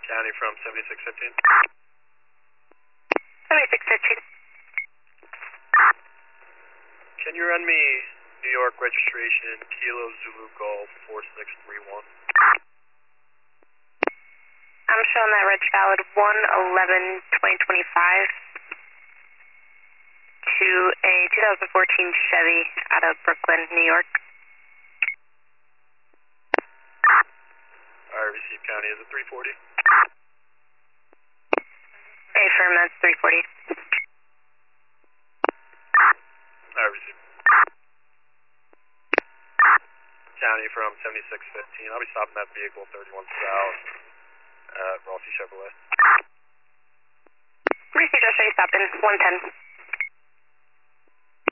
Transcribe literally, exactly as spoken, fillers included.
County from seventy-six fifteen. seventy-six fifteen. Can you run me New York registration Kilo Zulu Golf four six three one? I'm showing that reg valid one eleven twenty twenty-five to a two thousand fourteen Chevy out of Brooklyn, New York. Alright, receive County, is it three forty? Affirm, that's three forty. Alright, receive. County from seventy-six fifteen. I'll be stopping that vehicle thirty-one South at Rossi Chevrolet. Receive, Joshua, you stopped in one ten.